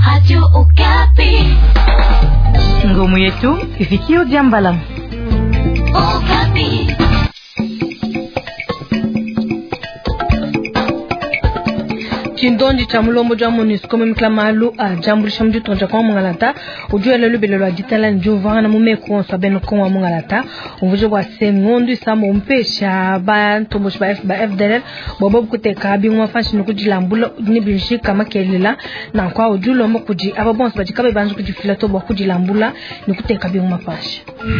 Radio Okapi. Ngomu yetu ifikio Jambalam. Okapi. Chindondi cha mulombo jwa MONUSCO mklamalu a jambulisha mju tonja kwa mungalata ujua lelo belelo ajitala njuva na mumeko sabeno kwa mungalata uvujo wa sengondu isamo mpesha ba tombosh ba FDLR bobo kuteka bingwa fashi nokujilambula nibinshi kama kelela na kwa ujulo mo kuji ababonse bajikabe banzu kujifila to bakujilambula nikuteka bingwa fashi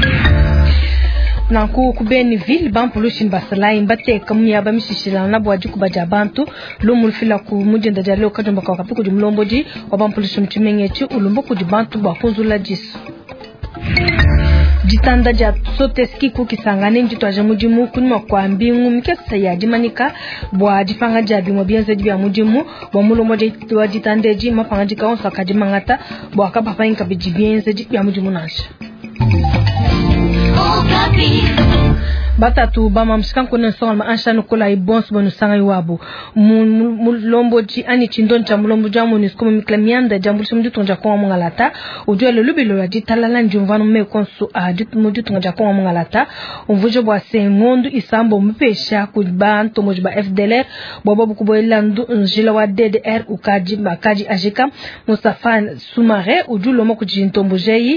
na kubeni ville bampulushi mbasala imbate kamya bamishishila na bwaji kubaja bantu lumulfila ku mujenda jalo kajomba kwa kapiku jumlomboji wabampulushi mchimenyechi ulumbo kujibantu bakuzula jisu jitanda ja soteski kukisangane njitwa jamujimu kunwa kwa mbingu mkesa ya jimanika bwa jifanga jabi mwabianza jibia mujimu bwa mulomboji wa jitandeji mapanga jikaonsa kajimangata bwa kapapa inka bijibienza jibia mujimu nasha batatu bama mshikan kone songa ma ansha nukola ibons bonu sanga iwabu mulomboji ani chindon cha mulomboji wa MONUSCO miklamianda jambulisha mjutu nja kwa mungalata ujua lelubilo ya jitalala njumvanu mekonsu mjutu nja kwa mungalata uvujo bwa sengondu isambo mpesha kubanto mojiba FDLR bobo kuboilandu njila wa DDR ukaji ajika Mustafa Sumare ujulo mo kujintombojeyi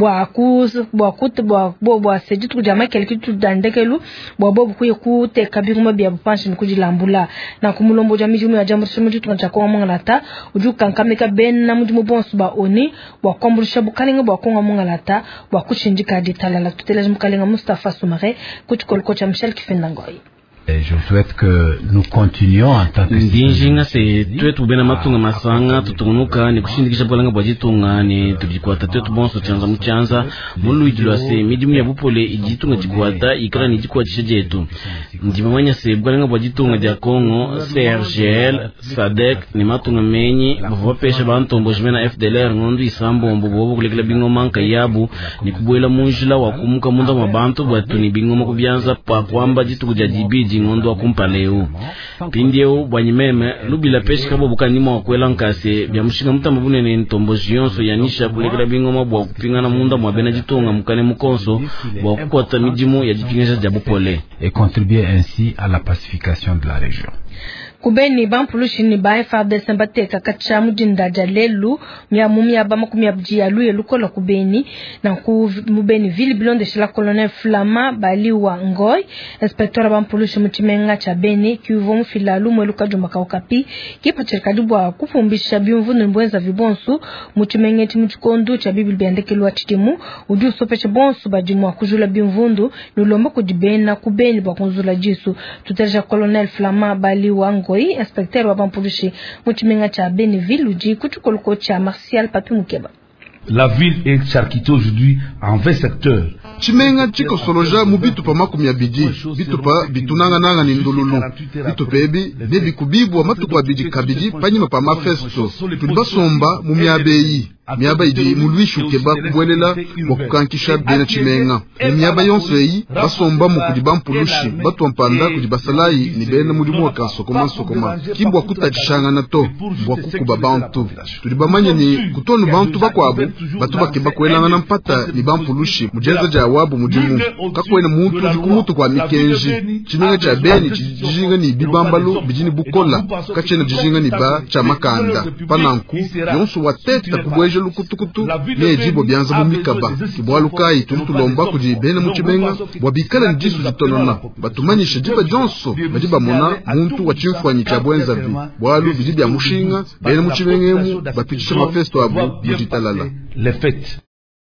bwa sejitu kujama kelkitu dandeke bobo kuye kuteka binguma bya bupanshi nikujilambula na kumulombo ja mijumu ya jambo shimuju tunachakwa mungalata ujuka nkameka ben na mujumu bonsu ba oni wa kwambulisha bukalinga bwa konga mungalata wa kuchinjika ditalala tuteleje mukalinga Mustafa Sumare kutukolko cha Michel Kifendangoi. Je souhaite que nous continuions en tant que ndinjinga se twetu bena matunga masanga tutunuka ni kushindikisha bolanga bwajitunga ni tujikwata twetu bonso chanza muchanza mulu idulwa se midimu ya bupole ijitunga jikwata ikara ni jikwa chishejetu njimamanya se bolanga bwajitunga ja Kongo CRGL SADC ni matunga menyi bavapesha bantombo jimena FDLR ngondu isambo mbobo kulekela bingo manka yabu ni kubwela munjila wa kumuka munda mabantu bwatu ni bingo makubyanza pa kwamba jitu jibiji ngondo akumpa leo pindieo bwanyimeme lubila peshi kabo bukanima wakwela nkase bya mushinga mutamba bunene ntombozi yonso yanisha kulekela bingoma bwa kupingana munda mwa bena jitonga mukane mukonso bwa kukwata mijimu ya jipingesha jabupole et contribuer ainsi à la pacification de la région. Kubeni bampulushi ni ba FARDC mbateka kacha mujinda jalelu mya ba makumi abji ya luye lukola kubeni na kubeni ville bilonde shila colonel Flama baliwa ngoy inspecteur bampulushi mutimenga cha beni kiuvo filalu mweluka jumaka okapi kipa chirikadibwa kufumbisha byumvu mbwenza vibonsu mutimengeti mutikondu cha bibil biandekelwa chitimu uju sopeche bonsu bajimu kujula byumvundu nulomba kujibena kubeni bakunzula jisu tuteja colonel Flama baliwa ngoy inspecteur wa bampulushi mutimenga cha Beniville uji kutukoloko cha Martial Papi Mukeba. La ville est charquitée aujourd'hui en 20 secteurs. Chimenga chiko soloja mubitu pa makumi abiji bitu pa bitunanga nanga ni ndululu bitu pebi bebi kubibu matuko abiji kabiji panyima pa mafesto tulibasomba mumyabeyi miaba idi mulwishu keba kubwelela wakukankisha bena chimenga miaba yonseyi basomba mukudibampulushi batwampanda kudibasalayi ni bena mulimu waka sokoma kimbwa kutajishanga nato wakukuba bantu tulibamanya ni kutonu bantu bakwabu batu bakeba kwelanga na mpata ni bampulushi mujeza ja wabu mudimu kakwena muntu jikumutu kwa mikenji chimenga cha beni jijinga ni bibambalo bijini bukola kachena jijinga ni ba cha makanda pananku yonsu wateta kubweje lukutukutu nejibo byanza mumikaba kibwalukai tulitulomba kujibena muchimenga wabikala njisu zitonona batumanyisha jiba jonso bajiba mona muntu wachimfwanyi cha bwenza vi bwalu bijibya mushinga bena muchimengemu bapichisha mafesto abu mujitalala les fêtes.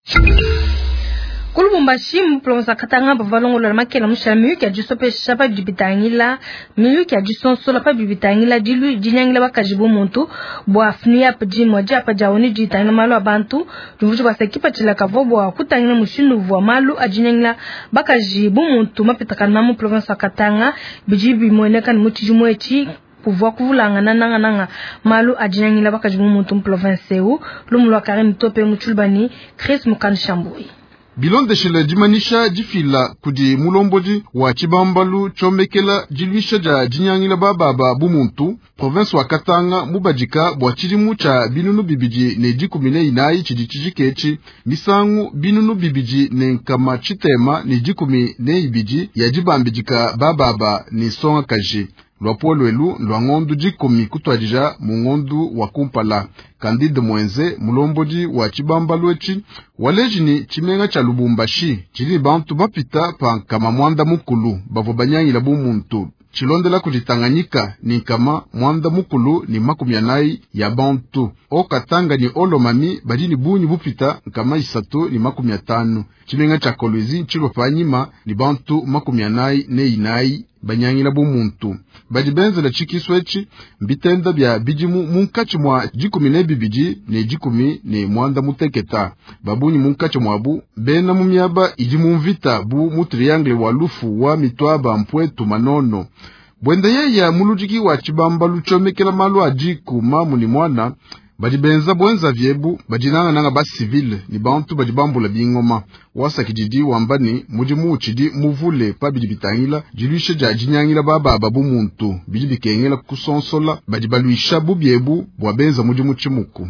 Kulubumbashi mplonza katanga bavalongo la makela mushami ki ajusope shapa bibitangila miyu ki ajusonso la pa bibitangila dilu jinyangila bakajibu muntu bwa fnia pji moja pa jaoni jitangila malu abantu duvuju basekipa chila kavobo wa kutangila mushinu vwa malu ajinyangila bakajibu muntu mapitakana mu province katanga bijibi moneka ni mutijumwe echi pouvoir kuvulanga nanga malu ajinyangila bakajibu muntu province u lumulwa Karim Tope Muchulbani Chris Mukan Shambui. Bilonde shele jimanisha jifila kudi mulomboji wa Chibambalu chomekela jilwisha ja jinyangila baba bumuntu province wa Katanga mubajika bwa chirimu cha binunu bibiji ne jikumine inayi chidichijikechi misangu binunu bibiji ne nkama chitema ne jikumi ne ibiji ya jibambijika baba ni songa kaji lwapo lwelu lwangondu jikumi kutwajija mungondu wa Kumpala. Candide Mwenze mulomboji wa Chibambalu echi walejini chimenga cha Lubumbashi chili bantu bapita pa nkama mwanda mukulu bavo banyangila bumuntu chilondela kujitanganyika ni kama mwanda mukulu ni 40 ya bantu Okatanga ni Olomami badini bunyi bupita nkama isatu ni 50 chimenga cha Kolwezi chilo panyima ni bantu 40 banyangila bumuntu bajibenze la chikiswechi mbitenda bya bijimu munkachi mwa jikumi ne bibiji ne jikumi ne mwanda muteketa babunyi munkachi mwabu bena mumyaba ijimumvita bu mutriangle wa lufu wa mitwaba mpwetu manono bwenda yeya mulujiki wa Chibambalu chomekela malu ajiku mamuni mwana bajibenza bwenza vyebu bajinanga nanga basi civile ni bantu bajibambula bingoma wasa kijidi wambani mujimu uchidi muvule pa bijibitangila jiluishe ja jinyangila baba bumuntu bijibikengela kusonsola bajibaluisha bubyebu bwabenza mujimu chimuku.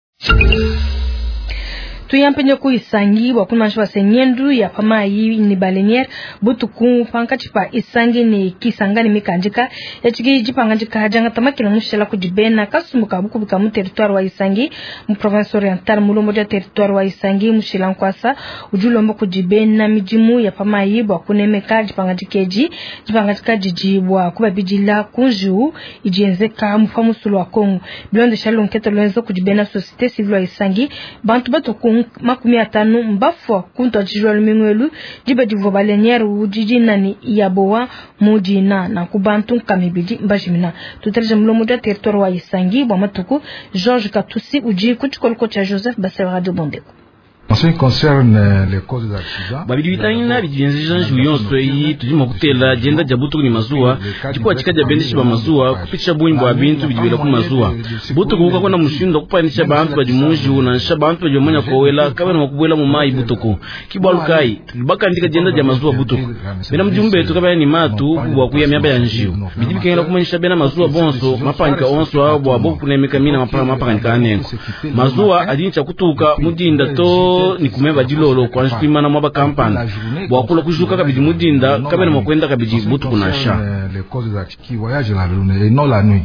Tuyampenye ku Isangi wakumasha senyendu ya pamayi ni balenier butuku pankachipa Isangi ni kisangani mikanjika yachigi jipanganjika hajanga tamakina mushela kujibena kasumuka buku bikamu territoire wa Isangi mu province orientale mulomboja territoire wa Isangi mushela nkwasa ujulombo kujibena mijimu ya pamayi wakunemeka jipanganjikeji jipanganjika jijibwa kuba bijila kunju ijienzeka mufamusulu wa Kongo bilonde shalo nketo loenzo kujibena societe civile wa Isangi bantu batuku 50 mbafwa kunto jijwa lumingwelu jibe divo balenyeru jijina ni yabowa mujina na kubantu kamibiji mbajimina tutereje mlomoja territoire wa Isangi bwa matuku George Katusi uji kuchikolko cha Joseph Basel Radio Bondeko. En ce qui concerne les causes d'accident, babidi bitangina bijenzi juyonso yi tujima kutela jenda jabutu ni mazuwa jikwa chikaja bendishi ba mazuwa kupitisha bunyi bwa bintu bijibela ku mazuwa butu kuka kona mushindo kupanisha bantu bajimunju na nsha bantu bajomanya kowela kabe na makubwela mu mai butuko kibwalukai baka ndika jenda ja mazuwa butuko bina mjumbe to kabe ni matu bwa kuya myaba ya njio bidibi kengela kumanyisha bena mazuwa bonso mapanka onso abo abo kunemeka mina mapanka anenko mazuwa adincha kutuka mudinda to ni kumeba dilolo kwa nshimana mwaba kampana wakula kujuka kabidi mudinda kabena mwakwenda kabidi butu kunasha les causes qui voyagent la journée et non la nuit.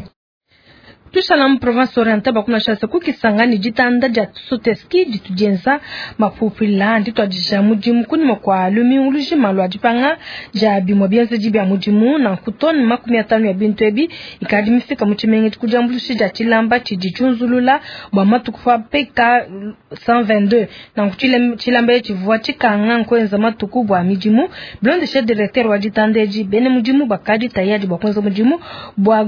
Tushala province orientale bakuna shasa kukisangani jitanda ja soteski jitujenza mapupila ndito ajisha mujimu kuni mkwa lumi uluji malu ajipanga ja bimo bianze jibia mujimu na kutoni 50 ya bintu ebi ikadimifika mchimenge tukujambulushi ja chilamba chijichunzulula bwa matu kufa peka 122 na chilamba chivua chikanga nkwenza matu kubwa mijimu blonde chef directeur wa jitandeji bene mujimu bakadi tayari bakwenza mujimu bwa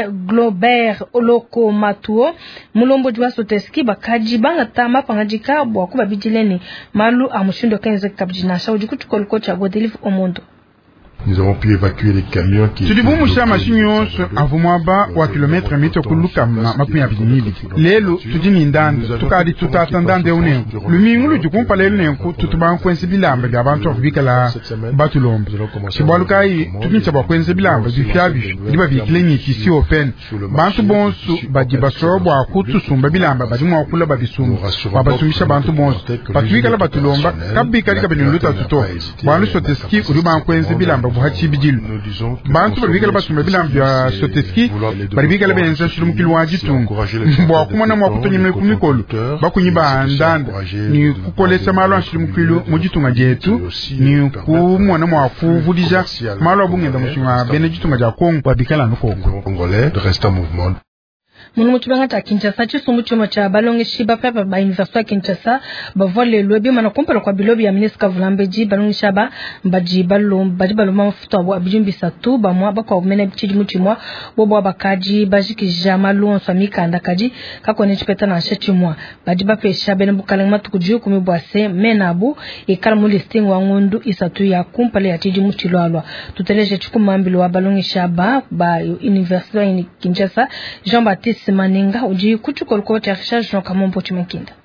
Globert Oloko Matuo mulombo jwa soteski bakaji banga tama pangajika bwa kuba bijileni malu amushindo kenze kabjina saudi kutukolko cha Godelive Omondo. Nous avons pu évacuer les camions qui... Tulibumusha mashinyo avumwaba wa kilometre mito kuluka makumi ya bidinili. Lelo tujini ndande, tukadi tutatandande unenku. Lumingulu jukumpa lelo nenku tutuba kwense bilamba ya bantu afubika la batulombe. Shibalukai tukincha ba kwense bilamba bifyabi, liba vikileni kisi open. Bantu bonsu bajibasobo akutu sumba bilamba, bajimwa wakula babisumba. Babasumisha bantu bonsu. Batubika la batulomba, kabika lika benuluta tuto. Banu soteski uruba kwense bilamba buhachi bijilu. Bantu baribika basumba bilamba soteski, baribika benza shirumukili wajitungu. Mbwa kumana mwakutonyi kumikolu, bakunyiba andanda, ni kukolesa malo shirumukili mujitunga jetu, ni kumwana mwakuvudija, malo abungenda mushunga benejitunga ja Kongo, babikala nukongo. Congolais de rester en mouvement. Munu mchibanga ta Kinshasa chisumbu chuma cha balonge shiba pepa ba Université Kinshasa bavole lobi mana kompela kwa bilobi ya ministre Vulambeji balonge shaba baji balo mafuta wa bijimbi satu ba mwa ba kwa mena bichiji muchimwa bobo abakaji bajiki jama luon famika ndakaji kakone chipeta na shechimwa baji ba pesha bene bukaleng matukuju kumibwase menabu ikala mu listing wa ngundu isatu ya kumpale ya chiji muchilwalwa tuteleje chikumambilo wa balonge shaba ba Université Kinshasa Jean Baptiste Maninga uji kuchukolko cha recherche no kamombo chimakinda.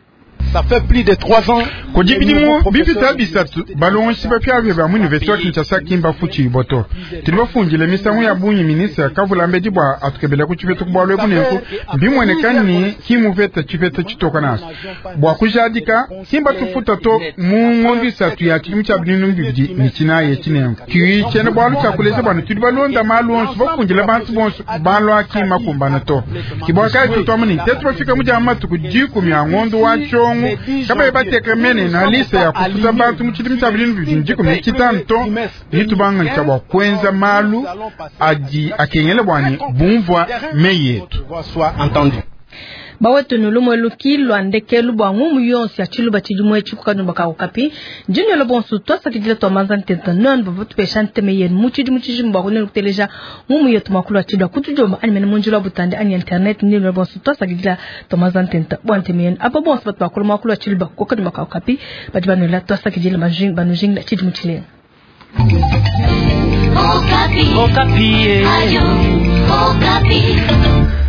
Ça fait plus de 3 ans. Kujibidimo bibita bisatu balon sibapya beba mu university Kinshasa kimba fuchi boto. Tilba funjile misangu ya bunyi ministre kavula mbedi bwa atukebela ku chiveto ku bwalo ebunenko bimwene kanni kimuveta chiveto chitoka naso. Bwa kujadika kimba tufuta to mu ngondi satu ya kimcha binu bibidi michina ye chinenko. Ki chene bwalo chakuleze bana tilba londa malon siba funjile bantu bonso balo akima kumbana to. Kibwa kai tutomani tetwa fika mujama tukujiku mya ngondo wa chongo kaba bateka mene na lisa ya kufuta bantu muchiti mtabulinu bibinjiko mekitanto nitubanga nchaba kwenza malu aji akenyele bwani bumvwa meyetu bawetu nulumo luki luandeke lubwangu muyonsi ya chiluba chijumwe chikukanu baka ukapi junior lobonsu tosa kijile tomanzan tenta non bavutu peshante meyen muchidi mbakune lukuteleja mumu yetu makulu wa chidwa kutujoma animene munjula butande ani internet ni lobonsu tosa kijile tomanzan tenta bwante meyen apa bonsu batu bakulu makulu wa chiluba kukanu baka ukapi bajibanu la tosa kijile banujing la chidi muchile Okapi. Ayo, Okapi.